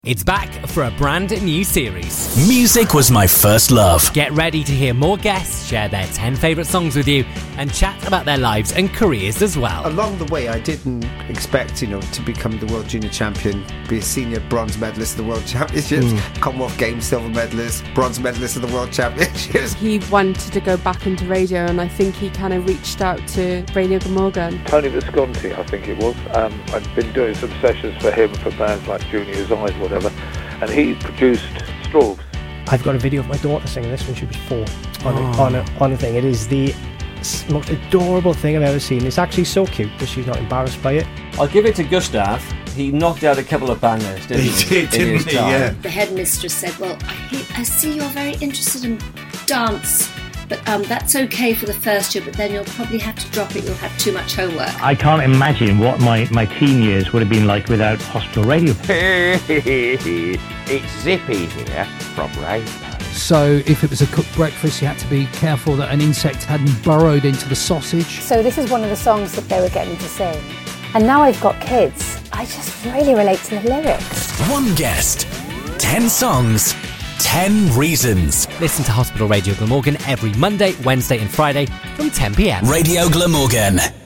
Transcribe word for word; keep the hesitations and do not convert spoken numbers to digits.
It's back for a brand new series. Music was my first love. Get ready to hear more guests share their ten favourite songs with you and chat about their lives and careers as well. Along the way, I didn't expect, you know, to become the World Junior Champion, be a senior bronze medalist of the World Championships, mm. Commonwealth Games silver medalist, bronze medalist of the World Championships. He wanted to go back into radio, and I think he kind of reached out to Radio Glamorgan. Tony Visconti, I think it was. Um, I'd been doing some sessions for him for bands like Junior's Eyes, whatever, and he produced Straws. I've got a video of my daughter singing this when she was four on, oh. a, on, a, on a thing. It is the most adorable thing I've ever seen. It's actually so cute that she's not embarrassed by it. I'll give it to Gustav. He knocked out a couple of bangers, didn't he? He did, didn't he? Yeah. The headmistress said, well, I, I see you're very interested in dance, but um, that's okay for the first year, but then you'll probably have to drop it. You'll have too much homework. I can't imagine what my, my teen years would have been like without hospital radio. It's Zippy here from Radio. So if it was a cooked breakfast, you had to be careful that an insect hadn't burrowed into the sausage. So this is one of the songs that they were getting to sing. And now I've got kids, I just really relate to the lyrics. One guest, ten songs, ten reasons. Listen to Hospital Radio Glamorgan every Monday, Wednesday and Friday from ten p.m. Radio Glamorgan.